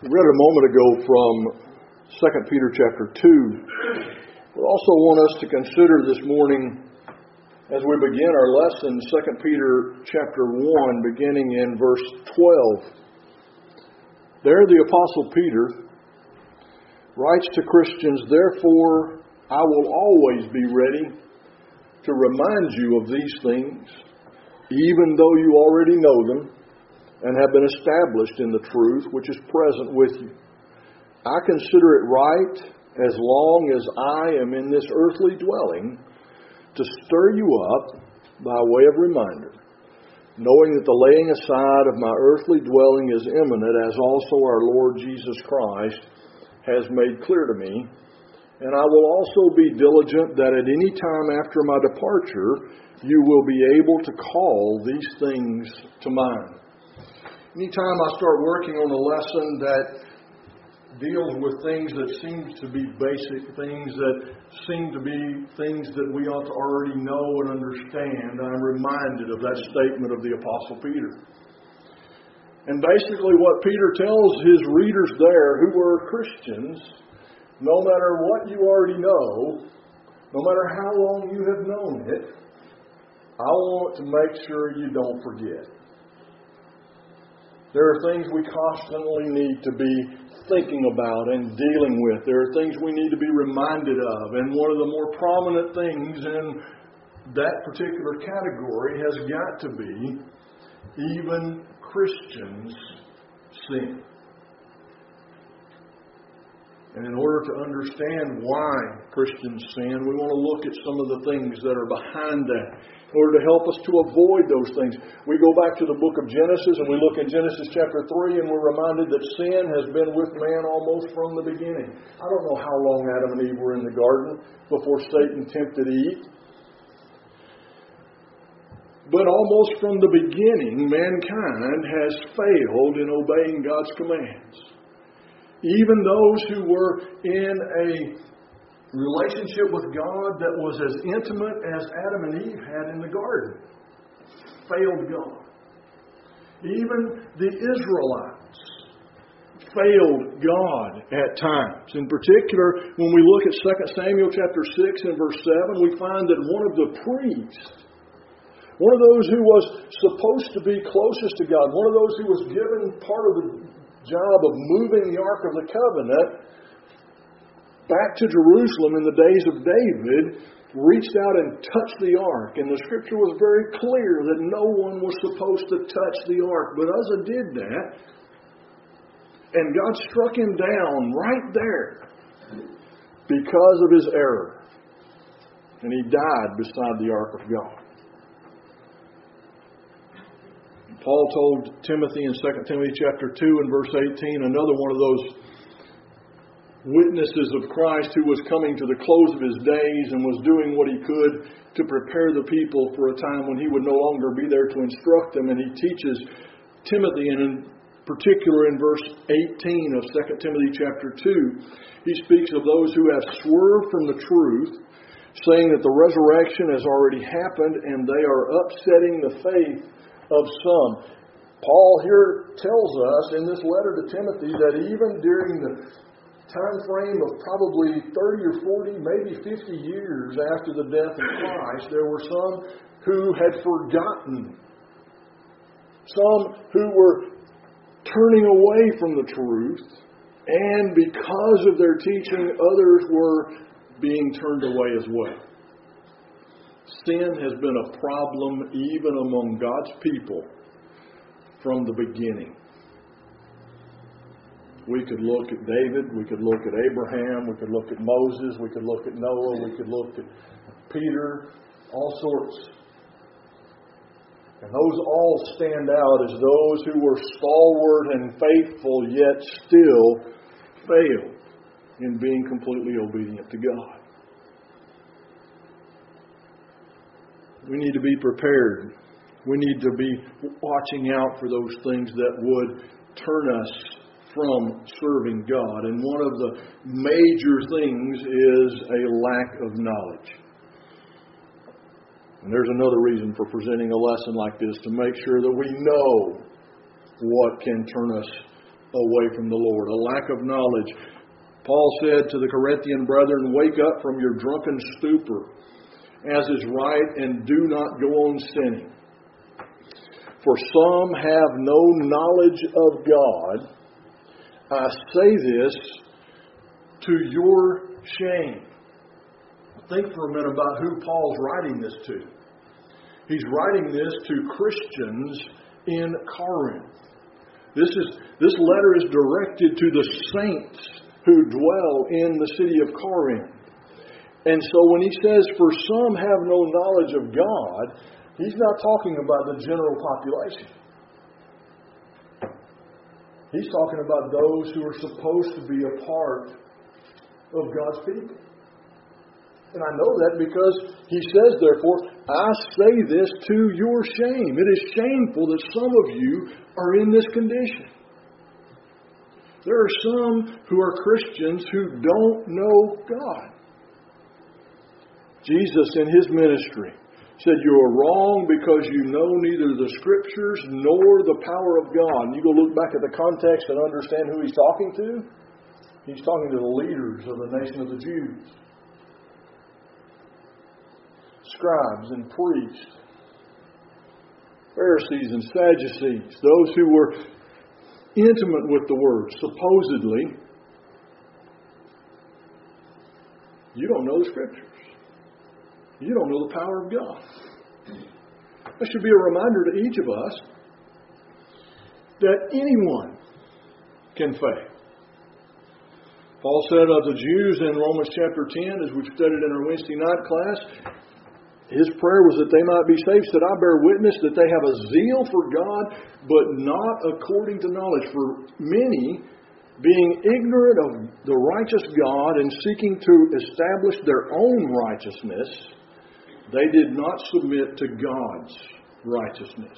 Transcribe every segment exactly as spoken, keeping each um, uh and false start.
We read a moment ago from Second Peter chapter two. We also want us to consider this morning, as we begin our lesson, Second Peter chapter one, beginning in verse twelve. There the Apostle Peter writes to Christians, "Therefore I will always be ready to remind you of these things, even though you already know them, and have been established in the truth which is present with you. I consider it right, as long as I am in this earthly dwelling, to stir you up by way of reminder, knowing that the laying aside of my earthly dwelling is imminent, as also our Lord Jesus Christ has made clear to me. And I will also be diligent that at any time after my departure, you will be able to call these things to mind." Anytime I start working on a lesson that deals with things that seem to be basic, things that seem to be things that we ought to already know and understand, I'm reminded of that statement of the Apostle Peter. And basically what Peter tells his readers there, who were Christians, no matter what you already know, no matter how long you have known it, I want to make sure you don't forget. There are things we constantly need to be thinking about and dealing with. There are things we need to be reminded of. And one of the more prominent things in that particular category has got to be even Christians sin. And in order to understand why Christians sin, we want to look at some of the things that are behind that, in order to help us to avoid those things. We go back to the book of Genesis and we look in Genesis chapter three, and we're reminded that sin has been with man almost from the beginning. I don't know how long Adam and Eve were in the garden before Satan tempted Eve. But almost from the beginning, mankind has failed in obeying God's commands. Even those who were in a relationship with God that was as intimate as Adam and Eve had in the garden failed God. Even the Israelites failed God at times. In particular, when we look at Second Samuel chapter six and verse seven, we find that one of the priests, one of those who was supposed to be closest to God, one of those who was given part of the job of moving the Ark of the Covenant back to Jerusalem in the days of David, reached out and touched the Ark. And the Scripture was very clear that no one was supposed to touch the Ark. But Uzzah did that, and God struck him down right there because of his error. And he died beside the Ark of God. Paul told Timothy in Second Timothy chapter two and verse eighteen, another one of those witnesses of Christ who was coming to the close of his days and was doing what he could to prepare the people for a time when he would no longer be there to instruct them. And he teaches Timothy, and in particular in verse eighteen of Second Timothy chapter two, he speaks of those who have swerved from the truth, saying that the resurrection has already happened and they are upsetting the faith of some. Paul here tells us in this letter to Timothy that even during the time frame of probably thirty or forty, maybe fifty years after the death of Christ, there were some who had forgotten. Some who were turning away from the truth, and because of their teaching, others were being turned away as well. Sin has been a problem even among God's people from the beginning. We could look at David, we could look at Abraham, we could look at Moses, we could look at Noah, we could look at Peter, all sorts. And those all stand out as those who were stalwart and faithful, yet still failed in being completely obedient to God. We need to be prepared. We need to be watching out for those things that would turn us from serving God. And one of the major things is a lack of knowledge. And there's another reason for presenting a lesson like this, to make sure that we know what can turn us away from the Lord, a lack of knowledge. Paul said to the Corinthian brethren, wake up from your drunken stupor, as is right, and do not go on sinning. For some have no knowledge of God. I say this to your shame. Think for a minute about who Paul's writing this to. He's writing this to Christians in Corinth. This is this letter is directed to the saints who dwell in the city of Corinth. And so when he says, for some have no knowledge of God, he's not talking about the general population. He's talking about those who are supposed to be a part of God's people. And I know that because he says, therefore, I say this to your shame. It is shameful that some of you are in this condition. There are some who are Christians who don't know God. Jesus in his ministry said, you are wrong because you know neither the Scriptures nor the power of God. And you go look back at the context and understand who he's talking to. He's talking to the leaders of the nation of the Jews. Scribes and priests, Pharisees and Sadducees, those who were intimate with the Word, supposedly. You don't know the Scriptures. You don't know the power of God. That should be a reminder to each of us that anyone can fail. Paul said of the Jews in Romans chapter ten, as we've studied in our Wednesday night class, his prayer was that they might be saved. He said, I bear witness that they have a zeal for God, but not according to knowledge. For many, being ignorant of the righteous God and seeking to establish their own righteousness, they did not submit to God's righteousness.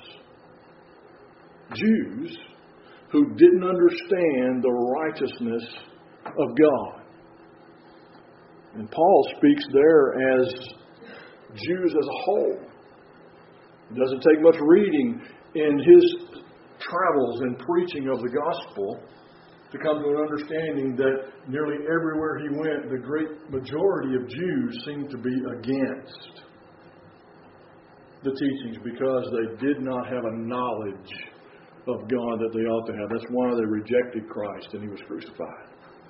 Jews who didn't understand the righteousness of God. And Paul speaks there as Jews as a whole. It doesn't take much reading in his travels and preaching of the gospel to come to an understanding that nearly everywhere he went, the great majority of Jews seemed to be against the teachings because they did not have a knowledge of God that they ought to have. That's why they rejected Christ and he was crucified.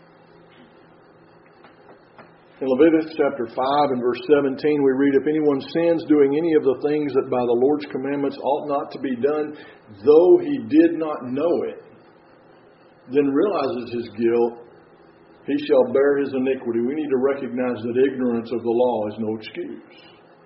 In Leviticus chapter five and verse seventeen, we read, if anyone sins doing any of the things that by the Lord's commandments ought not to be done, though he did not know it, then realizes his guilt, he shall bear his iniquity. We need to recognize that ignorance of the law is no excuse.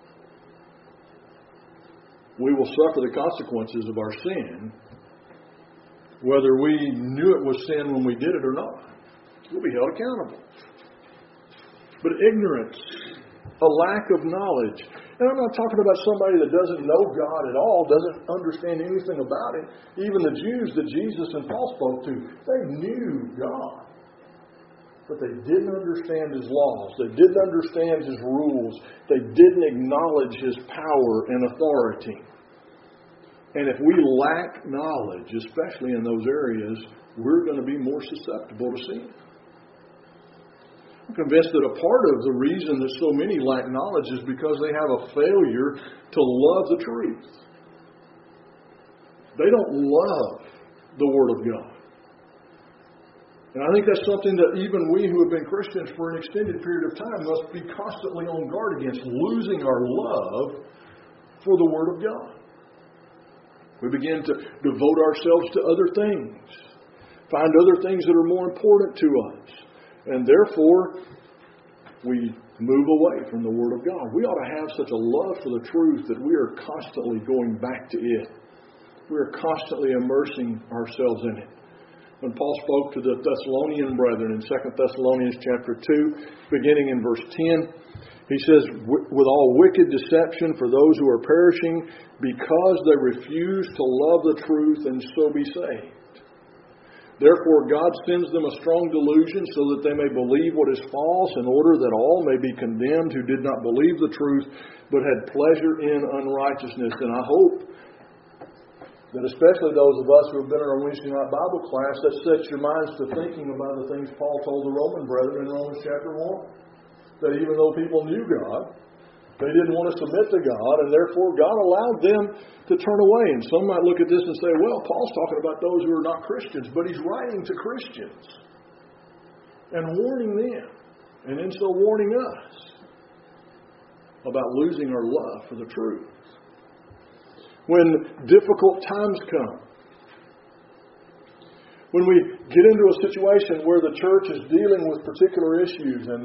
We will suffer the consequences of our sin, whether we knew it was sin when we did it or not. We'll be held accountable. But ignorance, a lack of knowledge. And I'm not talking about somebody that doesn't know God at all, doesn't understand anything about it. Even the Jews that Jesus and Paul spoke to, they knew God. But they didn't understand His laws. They didn't understand His rules. They didn't acknowledge His power and authority. And if we lack knowledge, especially in those areas, we're going to be more susceptible to sin. I'm convinced that a part of the reason that so many lack knowledge is because they have a failure to love the truth. They don't love the Word of God. And I think that's something that even we who have been Christians for an extended period of time must be constantly on guard against, losing our love for the Word of God. We begin to devote ourselves to other things, find other things that are more important to us. And therefore, we move away from the Word of God. We ought to have such a love for the truth that we are constantly going back to it. We are constantly immersing ourselves in it. When Paul spoke to the Thessalonian brethren in Second Thessalonians chapter two, beginning in verse ten, he says, with all wicked deception for those who are perishing, because they refuse to love the truth and so be saved. Therefore, God sends them a strong delusion so that they may believe what is false, in order that all may be condemned who did not believe the truth, but had pleasure in unrighteousness. And I hope that especially those of us who have been in our Wednesday night Bible class, that sets your minds to thinking about the things Paul told the Roman brethren in Romans chapter one. That even though people knew God, they didn't want to submit to God, and therefore God allowed them to turn away. And some might look at this and say, well, Paul's talking about those who are not Christians, but he's writing to Christians and warning them, and in so warning us about losing our love for the truth. When difficult times come, when we get into a situation where the church is dealing with particular issues, and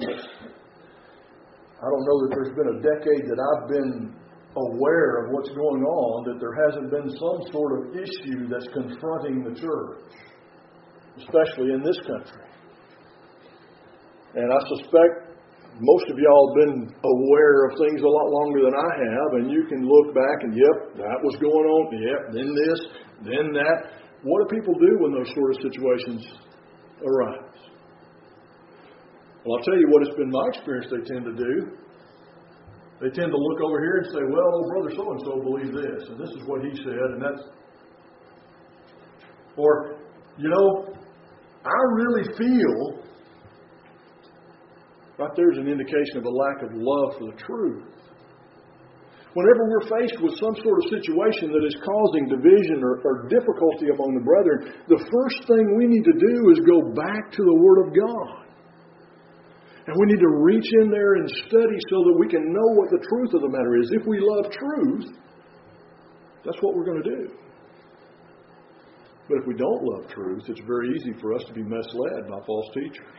I don't know that there's been a decade that I've been aware of what's going on, that there hasn't been some sort of issue that's confronting the church, especially in this country. And I suspect most of y'all have been aware of things a lot longer than I have, and you can look back and, yep, that was going on, yep, then this, then that. What do people do when those sort of situations arise? Well, I'll tell you what it's been my experience they tend to do. They tend to look over here and say, well, old brother so-and-so believes this, and this is what he said, and that's... Or, you know, I really feel... Right there's an indication of a lack of love for the truth. Whenever we're faced with some sort of situation that is causing division or, or difficulty among the brethren, the first thing we need to do is go back to the Word of God. And we need to reach in there and study so that we can know what the truth of the matter is. If we love truth, that's what we're going to do. But if we don't love truth, it's very easy for us to be misled by false teachers.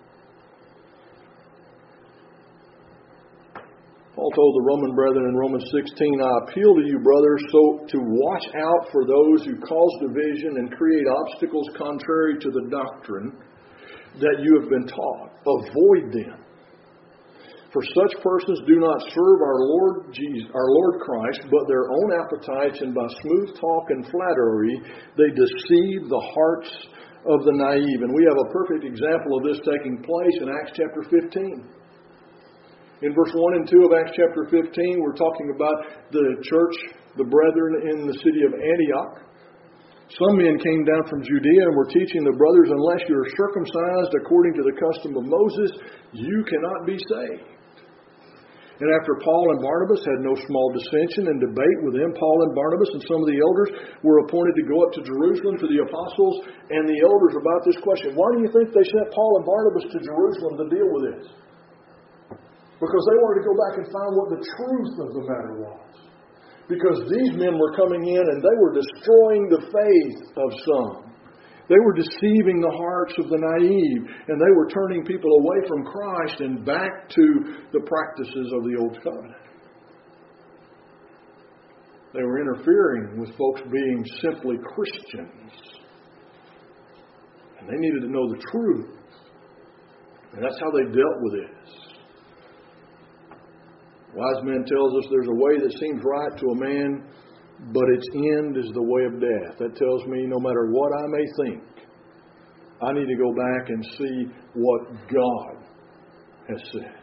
Paul told the Roman brethren in Romans sixteen, I appeal to you, brothers, so to watch out for those who cause division and create obstacles contrary to the doctrine that you have been taught. Avoid them. For such persons do not serve our Lord Jesus, our Lord Christ, but their own appetites, and by smooth talk and flattery, they deceive the hearts of the naive. And we have a perfect example of this taking place in Acts chapter fifteen. In verse one and two of Acts chapter fifteen, we're talking about the church, the brethren in the city of Antioch. Some men came down from Judea and were teaching the brothers, unless you are circumcised according to the custom of Moses, you cannot be saved. And after Paul and Barnabas had no small dissension and debate with them, Paul and Barnabas and some of the elders were appointed to go up to Jerusalem to the apostles and the elders about this question. Why do you think they sent Paul and Barnabas to Jerusalem to deal with this? Because they wanted to go back and find what the truth of the matter was. Because these men were coming in and they were destroying the faith of some. They were deceiving the hearts of the naive, and they were turning people away from Christ and back to the practices of the Old Covenant. They were interfering with folks being simply Christians. And they needed to know the truth. And that's how they dealt with this. Wise man tells us there's a way that seems right to a man, but its end is the way of death. That tells me no matter what I may think, I need to go back and see what God has said.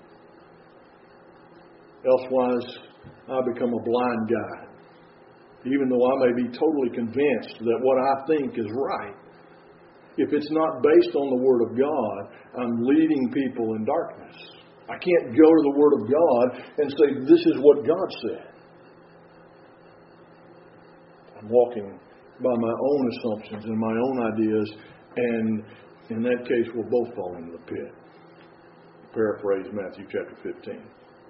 Elsewise, I become a blind guide. Even though I may be totally convinced that what I think is right, if it's not based on the Word of God, I'm leading people in darkness. I can't go to the Word of God and say, this is what God said. I'm walking by my own assumptions and my own ideas, and in that case, we'll both fall into the pit. Paraphrase Matthew chapter fifteen.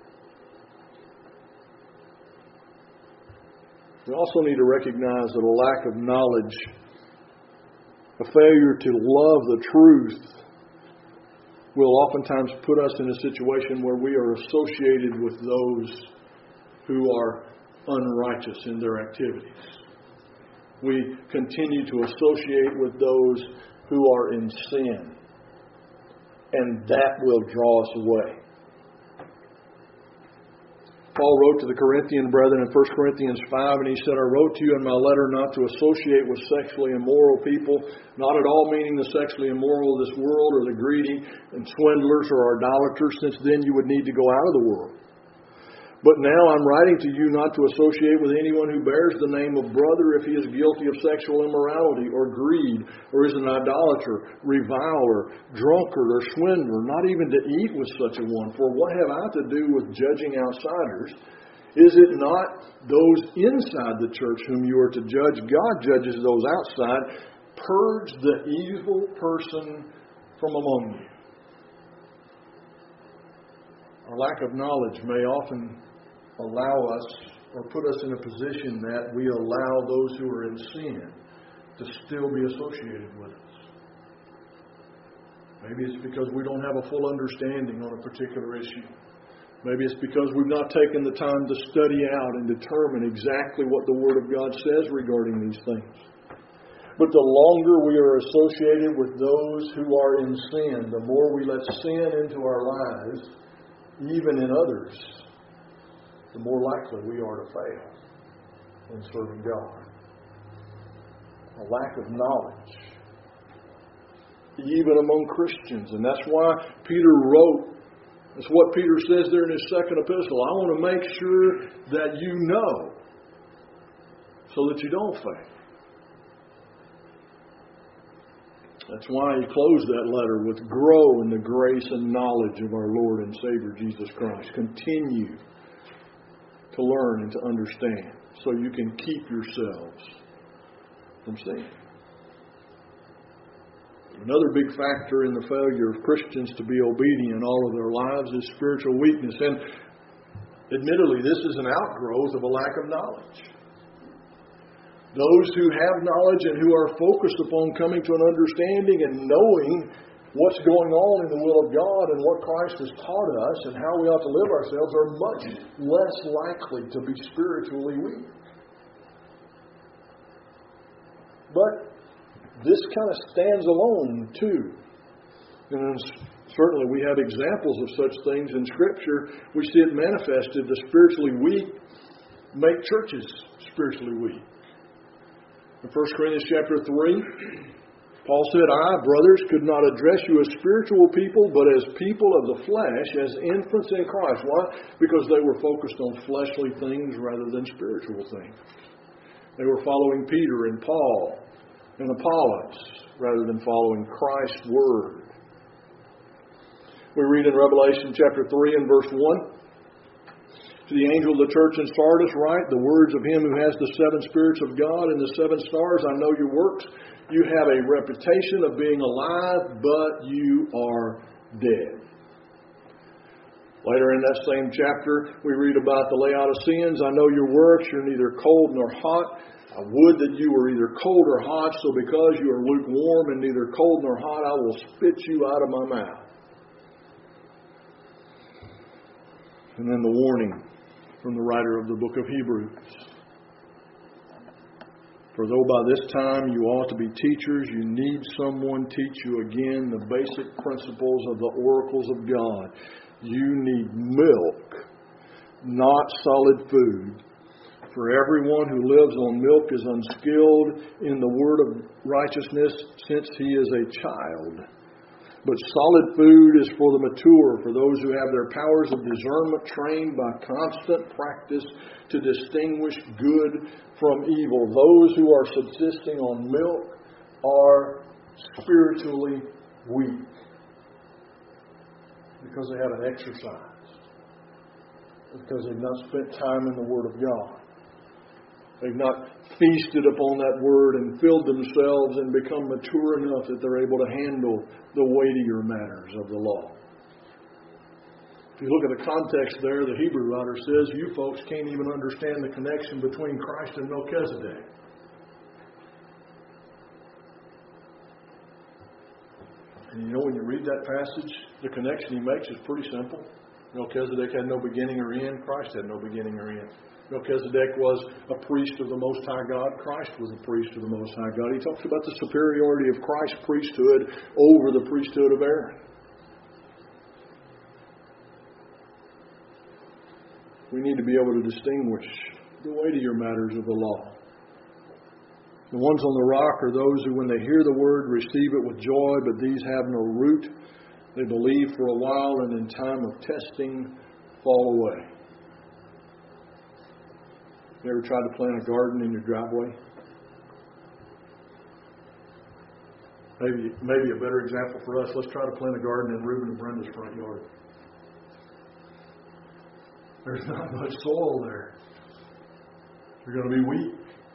We also need to recognize that a lack of knowledge, a failure to love the truth, will oftentimes put us in a situation where we are associated with those who are unrighteous in their activities. We continue to associate with those who are in sin, and that will draw us away. Paul wrote to the Corinthian brethren in First Corinthians five, and he said, I wrote to you in my letter not to associate with sexually immoral people, not at all meaning the sexually immoral of this world or the greedy and swindlers or idolaters, since then you would need to go out of the world. But now I'm writing to you not to associate with anyone who bears the name of brother if he is guilty of sexual immorality or greed, or is an idolater, reviler, drunkard, or swindler, not even to eat with such a one. For what have I to do with judging outsiders? Is it not those inside the church whom you are to judge? God judges those outside. Purge the evil person from among you. Our lack of knowledge may often allow us or put us in a position that we allow those who are in sin to still be associated with us. Maybe it's because we don't have a full understanding on a particular issue. Maybe it's because we've not taken the time to study out and determine exactly what the Word of God says regarding these things. But the longer we are associated with those who are in sin, the more we let sin into our lives, even in others, the more likely we are to fail in serving God. A lack of knowledge, even among Christians. And that's why Peter wrote, that's what Peter says there in his second epistle. I want to make sure that you know so that you don't fail. That's why he closed that letter with grow in the grace and knowledge of our Lord and Savior Jesus Christ. Continue to learn and to understand so you can keep yourselves from sin. Another big factor in the failure of Christians to be obedient all of their lives is spiritual weakness. And admittedly, this is an outgrowth of a lack of knowledge. Those who have knowledge and who are focused upon coming to an understanding and knowing what's going on in the will of God and what Christ has taught us and how we ought to live ourselves are much less likely to be spiritually weak. But this kind of stands alone too. And certainly we have examples of such things in Scripture. We see it manifested. The spiritually weak make churches spiritually weak. In First Corinthians chapter three, Paul said, I, brothers, could not address you as spiritual people, but as people of the flesh, as infants in Christ. Why? Because they were focused on fleshly things rather than spiritual things. They were following Peter and Paul and Apollos rather than following Christ's Word. We read in Revelation chapter three and verse one, to the angel of the church in Sardis write, the words of him who has the seven spirits of God and the seven stars, I know your works. You have a reputation of being alive, but you are dead. Later in that same chapter, we read about the Laodiceans. I know your works. You're neither cold nor hot. I would that you were either cold or hot, so because you are lukewarm and neither cold nor hot, I will spit you out of my mouth. And then the warning from the writer of the book of Hebrews. For though by this time you ought to be teachers, you need someone teach you again the basic principles of the oracles of God. You need milk, not solid food. For everyone who lives on milk is unskilled in the word of righteousness, since he is a child. But solid food is for the mature, for those who have their powers of discernment trained by constant practice to distinguish good from evil. Those who are subsisting on milk are spiritually weak because they haven't exercised, because they've not spent time in the Word of God. They've not feasted upon that Word and filled themselves and become mature enough that they're able to handle the weightier matters of the law. If you look at the context there, the Hebrew writer says, you folks can't even understand the connection between Christ and Melchizedek. And you know, when you read that passage, the connection he makes is pretty simple. Melchizedek had no beginning or end. Christ had no beginning or end. Melchizedek was a priest of the Most High God. Christ was a priest of the Most High God. He talks about the superiority of Christ's priesthood over the priesthood of Aaron. We need to be able to distinguish the weightier matters of the law. The ones on the rock are those who, when they hear the word, receive it with joy, but these have no root. They believe for a while and in time of testing fall away. You ever tried to plant a garden in your driveway? Maybe, maybe a better example for us, let's try to plant a garden in Reuben and Brenda's front yard. There's not much soil there. You're going to be weak.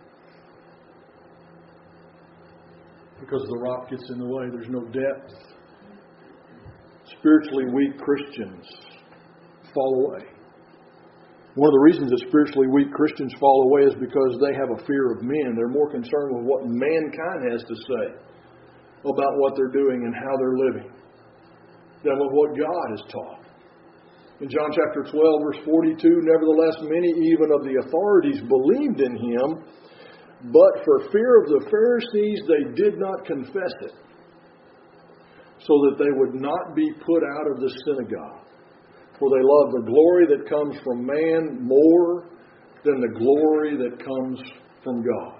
Because the rock gets in the way. There's no depth. Spiritually weak Christians fall away. One of the reasons that spiritually weak Christians fall away is because they have a fear of men. They're more concerned with what mankind has to say about what they're doing and how they're living than with what God has taught. In John chapter twelve, verse forty-two, nevertheless, many even of the authorities believed in him, but for fear of the Pharisees, they did not confess it, so that they would not be put out of the synagogue. For they love the glory that comes from man more than the glory that comes from God.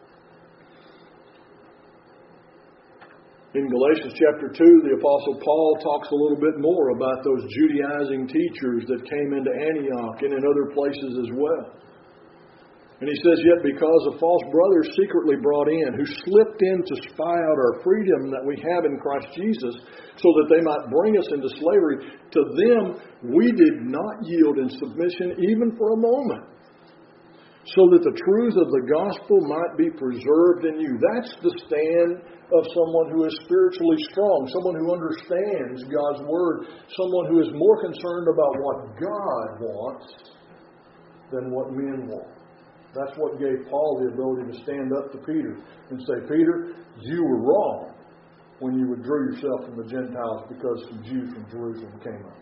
In Galatians chapter two, the Apostle Paul talks a little bit more about those Judaizing teachers that came into Antioch and in other places as well. And he says, yet because of false brothers secretly brought in, who slipped in to spy out our freedom that we have in Christ Jesus, so that they might bring us into slavery, to them we did not yield in submission even for a moment, so that the truth of the gospel might be preserved in you. That's the stand of someone who is spiritually strong, someone who understands God's Word, someone who is more concerned about what God wants than what men want. That's what gave Paul the ability to stand up to Peter and say, Peter, you were wrong when you withdrew yourself from the Gentiles because some Jews from Jerusalem came up.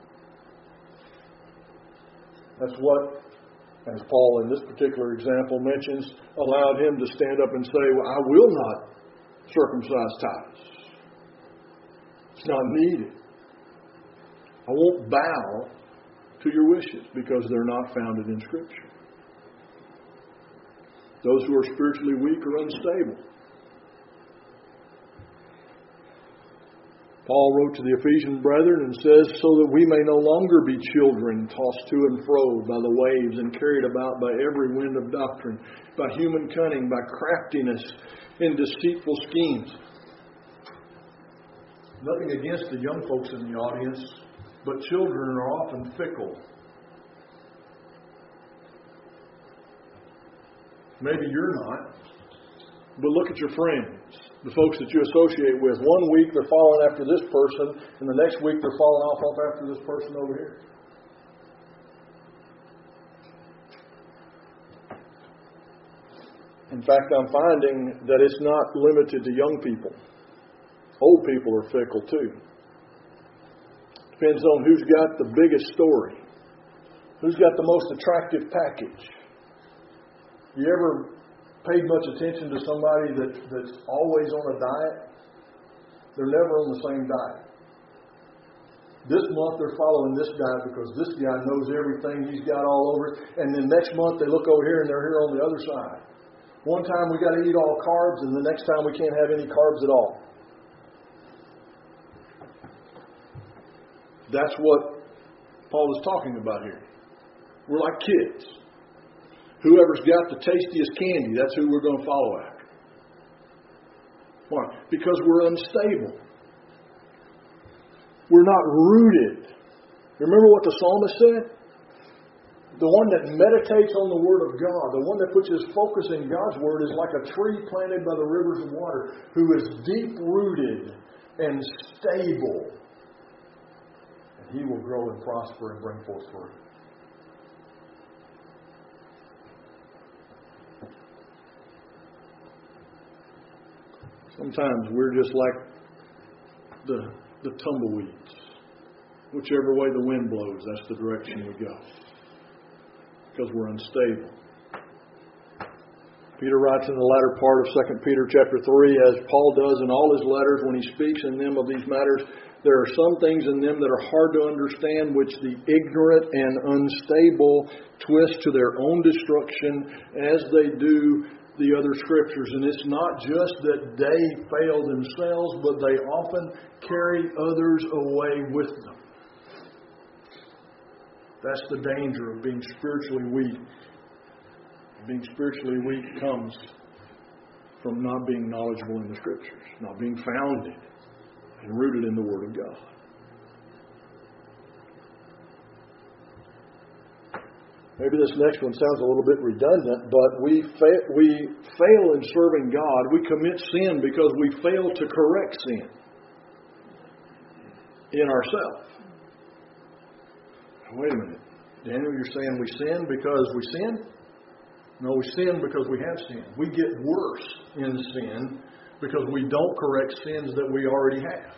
That's what, as Paul in this particular example mentions, allowed him to stand up and say, well, I will not circumcise Titus. It's not needed. I won't bow to your wishes because they're not founded in Scripture. Those who are spiritually weak are unstable. Paul wrote to the Ephesian brethren and says, so that we may no longer be children tossed to and fro by the waves and carried about by every wind of doctrine, by human cunning, by craftiness in deceitful schemes. Nothing against the young folks in the audience, but children are often fickle. Maybe you're not, but look at your friends, the folks that you associate with. One week they're following after this person, and the next week they're falling off, off after this person over here. In fact, I'm finding that it's not limited to young people. Old people are fickle too. Depends on who's got the biggest story. Who's got the most attractive package. You ever paid much attention to somebody that, that's always on a diet? They're never on the same diet. This month they're following this guy because this guy knows everything. He's got all over it. And then next month they look over here and they're here on the other side. One time we got to eat all carbs, and the next time we can't have any carbs at all. That's what Paul is talking about here. We're like kids. Whoever's got the tastiest candy, that's who we're going to follow after. Why? Because we're unstable. We're not rooted. Remember what the psalmist said? The one that meditates on the Word of God, the one that puts his focus in God's Word, is like a tree planted by the rivers of water, who is deep-rooted and stable. And he will grow and prosper and bring forth fruit. Sometimes we're just like the, the tumbleweeds. Whichever way the wind blows, that's the direction we go. Because we're unstable. Peter writes in the latter part of Second Peter chapter three, as Paul does in all his letters when he speaks in them of these matters, there are some things in them that are hard to understand, which the ignorant and unstable twist to their own destruction, as they do the other Scriptures. And it's not just that they fail themselves, but they often carry others away with them. That's the danger of being spiritually weak. being spiritually weak comes from not being knowledgeable in the Scriptures, not being founded and rooted in the Word of God. Maybe this next one sounds a little bit redundant, but we fa- we fail in serving God. We commit sin because we fail to correct sin in ourselves. Wait a minute. Daniel, you're saying we sin because we sin? No, we sin because we have sinned. We get worse in sin because we don't correct sins that we already have.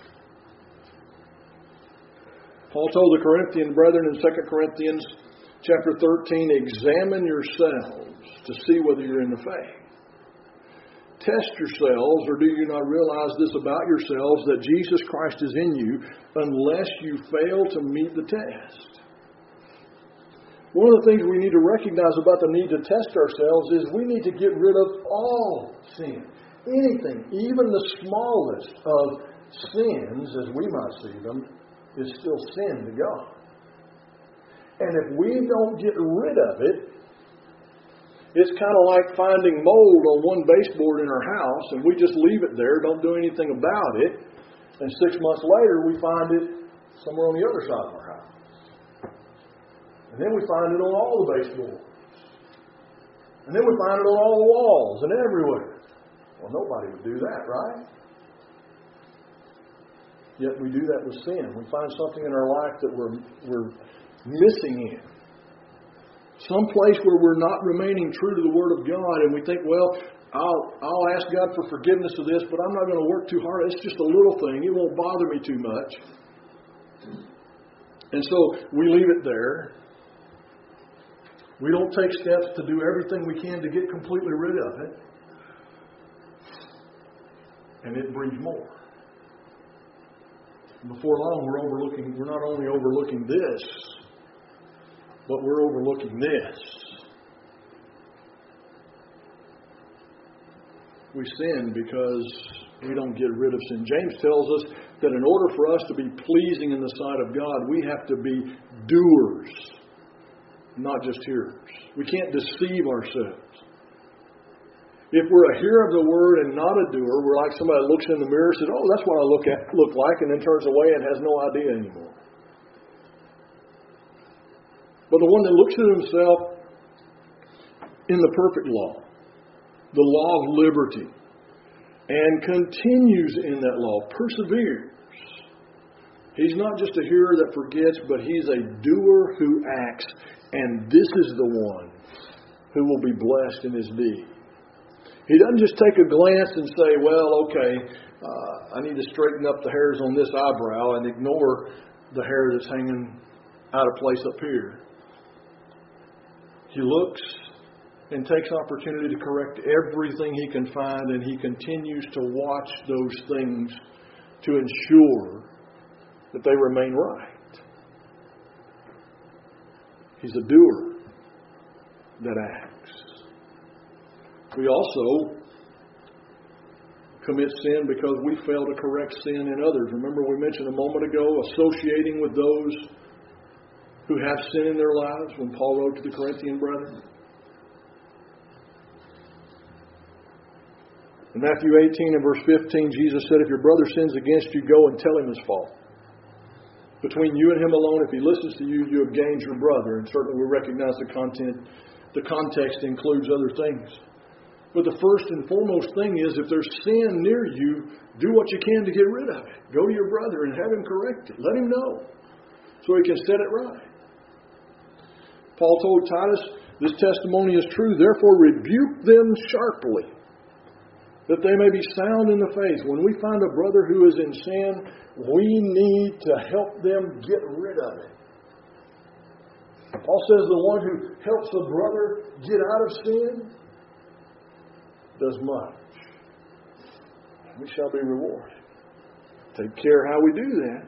Paul told the Corinthian brethren in Second Corinthians chapter thirteen, examine yourselves to see whether you're in the faith. Test yourselves, or do you not realize this about yourselves, that Jesus Christ is in you, unless you fail to meet the test? One of the things we need to recognize about the need to test ourselves is we need to get rid of all sin. Anything, even the smallest of sins, as we might see them, is still sin to God. And if we don't get rid of it, it's kind of like finding mold on one baseboard in our house, and we just leave it there, don't do anything about it, and six months later we find it somewhere on the other side of our house. And then we find it on all the baseboards. And then we find it on all the walls and everywhere. Well, nobody would do that, right? Yet we do that with sin. We find something in our life that we're, we're missing in. Some place where we're not remaining true to the Word of God, and we think, well, I'll, I'll ask God for forgiveness of this, but I'm not going to work too hard. It's just a little thing. It won't bother me too much. And so we leave it there. We don't take steps to do everything we can to get completely rid of it. And it brings more. Before long, we're overlooking, we're not only overlooking this, but we're overlooking this. We sin because we don't get rid of sin. James tells us that in order for us to be pleasing in the sight of God, we have to be doers, not just hearers. We can't deceive ourselves. If we're a hearer of the Word and not a doer, we're like somebody that looks in the mirror and says, oh, that's what I look at, look like, and then turns away and has no idea anymore. But the one that looks at himself in the perfect law, the law of liberty, and continues in that law, perseveres. He's not just a hearer that forgets, but he's a doer who acts. And this is the one who will be blessed in his deed. He doesn't just take a glance and say, well, okay, uh, I need to straighten up the hairs on this eyebrow and ignore the hair that's hanging out of place up here. He looks and takes opportunity to correct everything he can find, and he continues to watch those things to ensure that they remain right. He's a doer that acts. We also commit sin because we fail to correct sin in others. Remember we mentioned a moment ago associating with those who have sin in their lives when Paul wrote to the Corinthian brethren. In Matthew eighteen and verse fifteen, Jesus said, if your brother sins against you, go and tell him his fault. Between you and him alone, if he listens to you, you have gained your brother. And certainly we recognize the content, the context includes other things. But the first and foremost thing is, if there's sin near you, do what you can to get rid of it. Go to your brother and have him correct it. Let him know so he can set it right. Paul told Titus, this testimony is true, therefore rebuke them sharply, that they may be sound in the faith. When we find a brother who is in sin, we need to help them get rid of it. Paul says the one who helps a brother get out of sin does much. We shall be rewarded. Take care how we do that.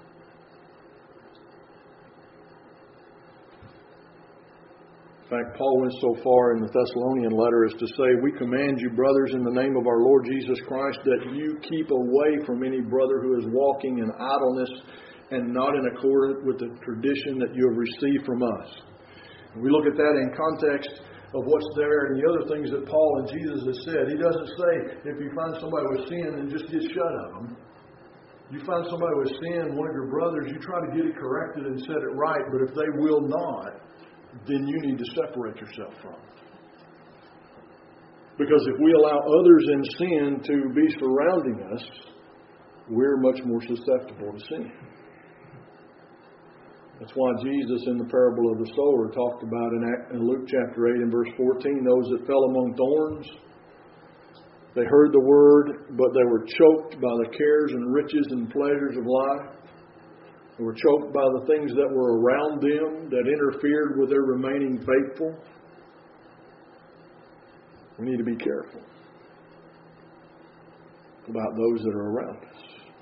In fact, Paul went so far in the Thessalonian letter as to say, we command you, brothers, in the name of our Lord Jesus Christ, that you keep away from any brother who is walking in idleness and not in accordance with the tradition that you have received from us. And we look at that in context of what's there and the other things that Paul and Jesus have said. He doesn't say, if you find somebody with sin, then just get shut of them. You find somebody with sin, one of your brothers, you try to get it corrected and set it right, but if they will not, then you need to separate yourself from it. Because if we allow others in sin to be surrounding us, we're much more susceptible to sin. That's why Jesus in the parable of the sower talked about in Luke chapter eight and verse fourteen, those that fell among thorns, they heard the word, but they were choked by the cares and riches and pleasures of life. They were choked by the things that were around them that interfered with their remaining faithful. We need to be careful about those that are around us.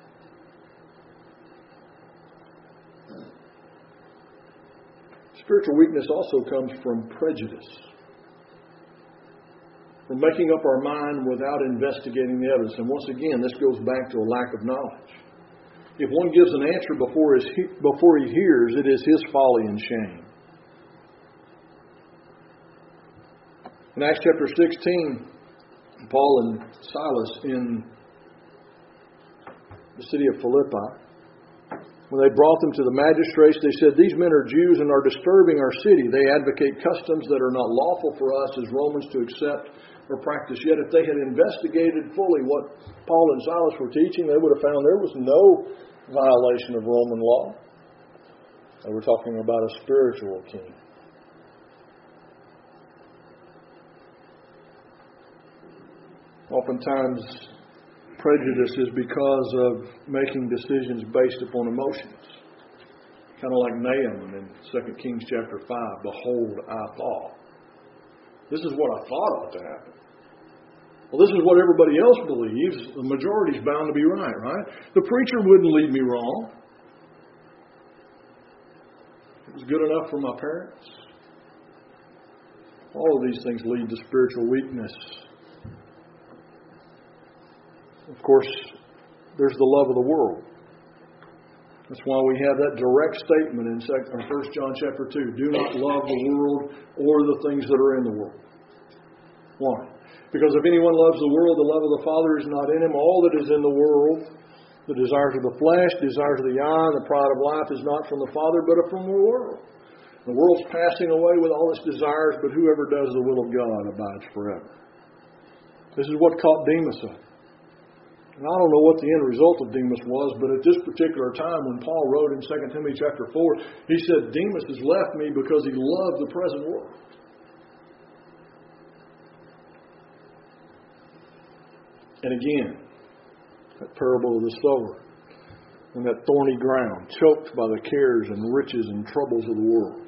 Spiritual weakness also comes from prejudice. From making up our mind without investigating the evidence. And once again, this goes back to a lack of knowledge. If one gives an answer before, his, before he hears, it is his folly and shame. In Acts chapter sixteen, Paul and Silas in the city of Philippi, when they brought them to the magistrates, they said, "These men are Jews and are disturbing our city. They advocate customs that are not lawful for us as Romans to accept or practice." Yet if they had investigated fully what Paul and Silas were teaching, they would have found there was no violation of Roman law. They were talking about a spiritual king. Oftentimes, prejudice is because of making decisions based upon emotions. Kind of like Naaman in Second Kings chapter five. "Behold, I thought." This is what I thought ought to happen. Well, this is what everybody else believes. The majority's bound to be right, right? The preacher wouldn't lead me wrong. It was good enough for my parents. All of these things lead to spiritual weakness. Of course, there's the love of the world. That's why we have that direct statement in First John chapter two. "Do not love the world or the things that are in the world." Why? Because if anyone loves the world, the love of the Father is not in him. All that is in the world, the desires of the flesh, desires of the eye, and the pride of life is not from the Father, but from the world. The world's passing away with all its desires, but whoever does the will of God abides forever. This is what caught Demas up. And I don't know what the end result of Demas was, but at this particular time when Paul wrote in Second Timothy chapter four, he said, "Demas has left me because he loved the present world." And again, that parable of the sower and that thorny ground, choked by the cares and riches and troubles of the world.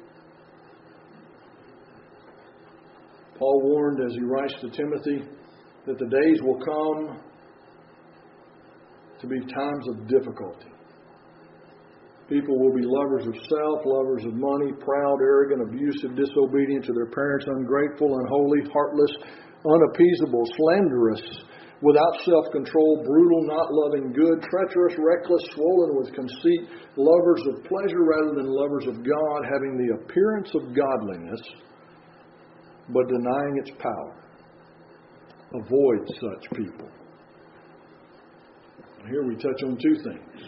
Paul warned as he writes to Timothy that the days will come to be times of difficulty. People will be lovers of self, lovers of money, proud, arrogant, abusive, disobedient to their parents, ungrateful, unholy, heartless, unappeasable, slanderous, without self-control, brutal, not loving good, treacherous, reckless, swollen with conceit, lovers of pleasure rather than lovers of God, having the appearance of godliness, but denying its power. Avoid such people. Here we touch on two things.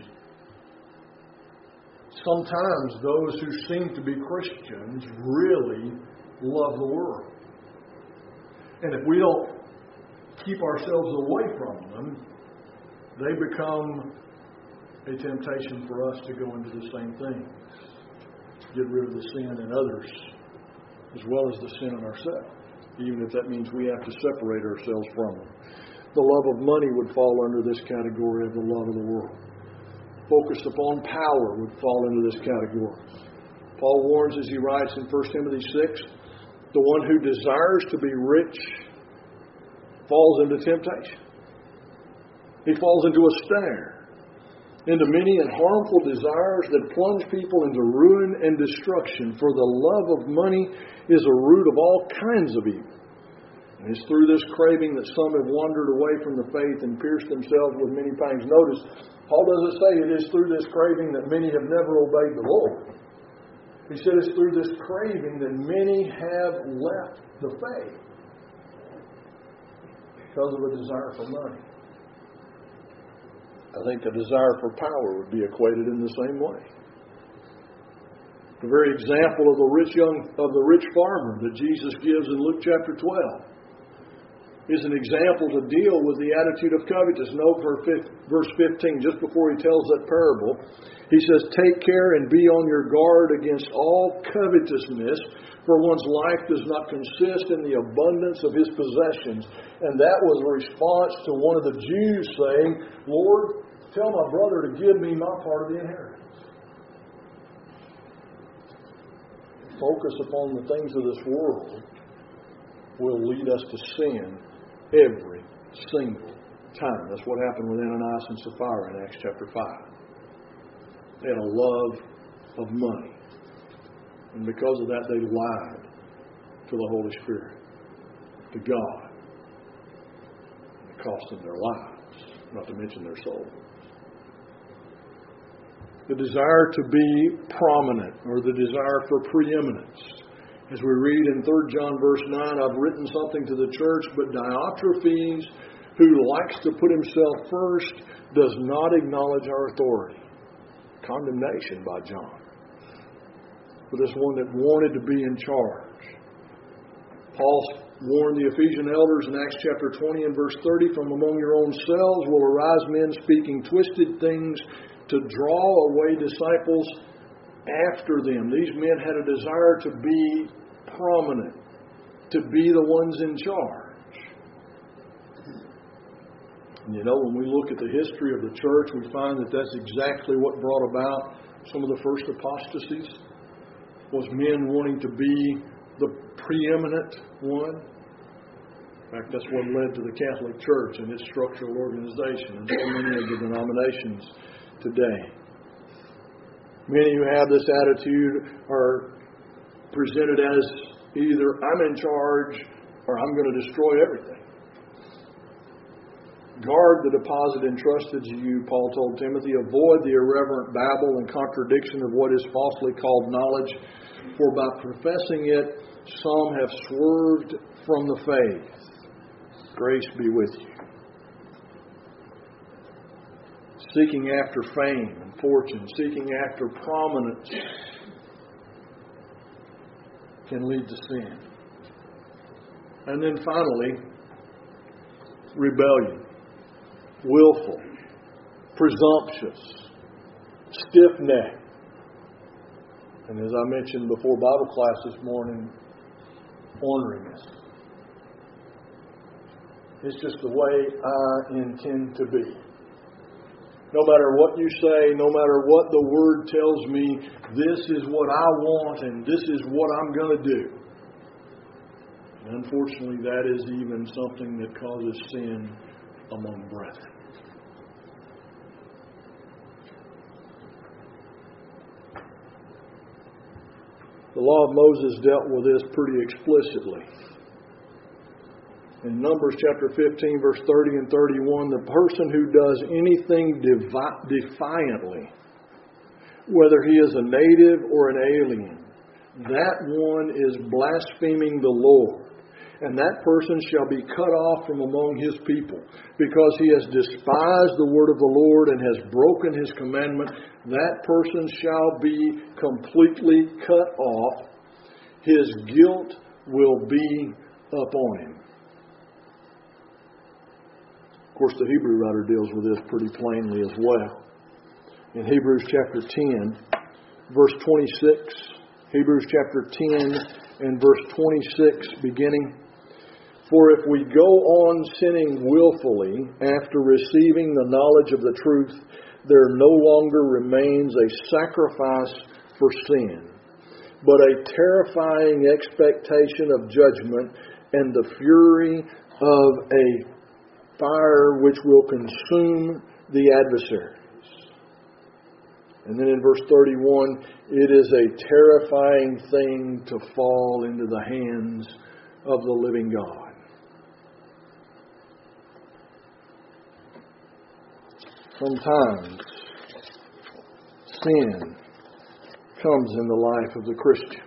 Sometimes those who seem to be Christians really love the world. And if we don't keep ourselves away from them, they become a temptation for us to go into the same things. Get rid of the sin in others as well as the sin in ourselves, even if that means we have to separate ourselves from them. The love of money would fall under this category of the love of the world. Focus upon power would fall into this category. Paul warns as he writes in First Timothy six, the one who desires to be rich falls into temptation. He falls into a snare, into many and harmful desires that plunge people into ruin and destruction. For the love of money is a root of all kinds of evil. And it's through this craving that some have wandered away from the faith and pierced themselves with many pangs. Notice, Paul doesn't say it is through this craving that many have never obeyed the Lord. He said it's through this craving that many have left the faith because of a desire for money. I think a desire for power would be equated in the same way. The very example of the rich young of the rich farmer that Jesus gives in Luke chapter twelve is an example to deal with the attitude of covetousness. Note verse fifteen, just before he tells that parable, he says, "Take care and be on your guard against all covetousness, for one's life does not consist in the abundance of his possessions." And that was a response to one of the Jews saying, "Lord, tell my brother to give me my part of the inheritance." Focus upon the things of this world will lead us to sin every single time. That's what happened with Ananias and Sapphira in Acts chapter five. They had a love of money. And because of that, they lied to the Holy Spirit, to God. It cost them their lives, not to mention their souls. The desire to be prominent, or the desire for preeminence. As we read in Third John verse nine, "I've written something to the church, but Diotrephes, who likes to put himself first, does not acknowledge our authority." Condemnation by John for this one that wanted to be in charge. Paul warned the Ephesian elders in Acts chapter twenty and verse thirty, "From among your own selves will arise men speaking twisted things to draw away disciples after them." These men had a desire to be prominent, to be the ones in charge. And you know, when we look at the history of the church, we find that that's exactly what brought about some of the first apostasies, was men wanting to be the preeminent one. In fact, that's what led to the Catholic Church and its structural organization and so many of the denominations today. Many who have this attitude are presented as either I'm in charge or I'm going to destroy everything. Guard the deposit entrusted to you, Paul told Timothy. Avoid the irreverent babble and contradiction of what is falsely called knowledge, for by professing it, some have swerved from the faith. Grace be with you. Seeking after fame and fortune, seeking after prominence can lead to sin. And then finally, rebellion. Willful, presumptuous, stiff-necked. And as I mentioned before Bible class this morning, orneriness. It's just the way I intend to be. No matter what you say, no matter what the Word tells me, this is what I want and this is what I'm going to do. And unfortunately, that is even something that causes sin among brethren. The law of Moses dealt with this pretty explicitly. In Numbers chapter fifteen, verse thirty and thirty-one, the person who does anything devi- defiantly, whether he is a native or an alien, that one is blaspheming the Lord. And that person shall be cut off from among his people, because he has despised the word of the Lord and has broken his commandment. That person shall be completely cut off. His guilt will be upon him. Of course, the Hebrew writer deals with this pretty plainly as well. In Hebrews chapter ten, verse twenty-six, Hebrews chapter ten and verse twenty-six beginning. For if we go on sinning willfully after receiving the knowledge of the truth, there no longer remains a sacrifice for sin, but a terrifying expectation of judgment and the fury of a fire which will consume the adversaries. And then in verse thirty-one, it is a terrifying thing to fall into the hands of the living God. Sometimes sin comes in the life of the Christian.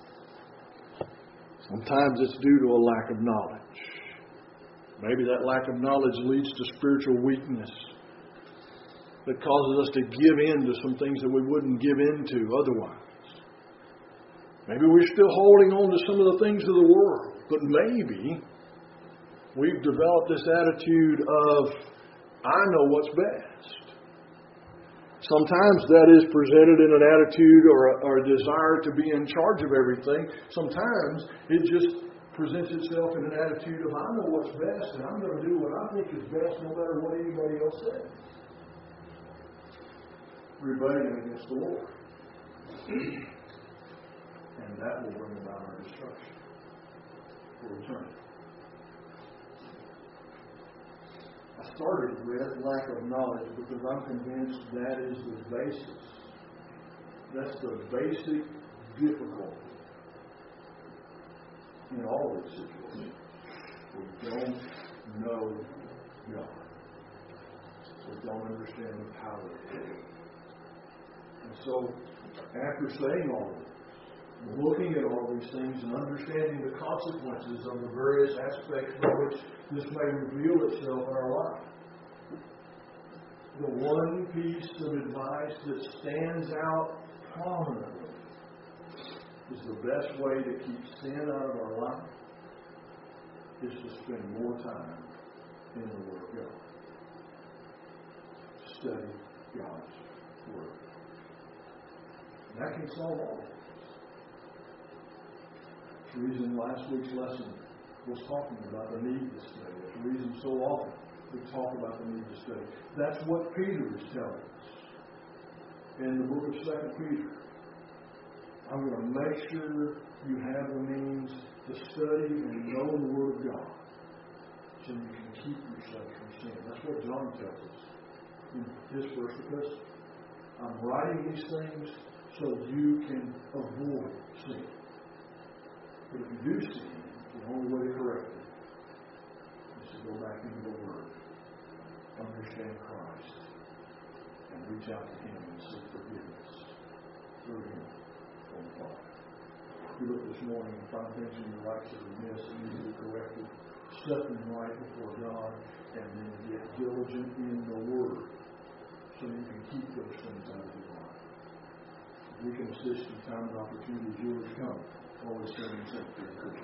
Sometimes it's due to a lack of knowledge. Maybe that lack of knowledge leads to spiritual weakness that causes us to give in to some things that we wouldn't give into otherwise. Maybe we're still holding on to some of the things of the world, but maybe we've developed this attitude of, I know what's best. Sometimes that is presented in an attitude or a, or a desire to be in charge of everything. Sometimes it just presents itself in an attitude of, I know what's best and I'm going to do what I think is best no matter what anybody else says. Rebellion against the Lord. And that will bring about our destruction for eternity. I started with lack of knowledge because I'm convinced that is the basis. That's the basic difficulty in all these situations. We don't know God. We don't understand the power of God. And so, after saying all of this, looking at all these things and understanding the consequences of the various aspects by which this may reveal itself in our life, the one piece of advice that stands out prominently is the best way to keep sin out of our life is to spend more time in the Word of God. Study God's Word. And that can solve all of it. The reason last week's lesson was talking about the need to study. It's the reason so often we talk about the need to study. That's what Peter is telling us in the book of Second Peter. I'm going to make sure you have the means to study and know the Word of God so you can keep yourself from sin. That's what John tells us in his first epistle. I'm writing these things so you can avoid sin. But if you do sin, the only way to correct it is to go back into the Word, understand Christ, and reach out to Him and seek forgiveness through Him on the Father. If you look this morning and find things in your life that are amiss and need to be corrected, set them right before God, and then get diligent in the Word so you can keep those things out of your life. If we can assist in time and opportunity as yours come, always send and send to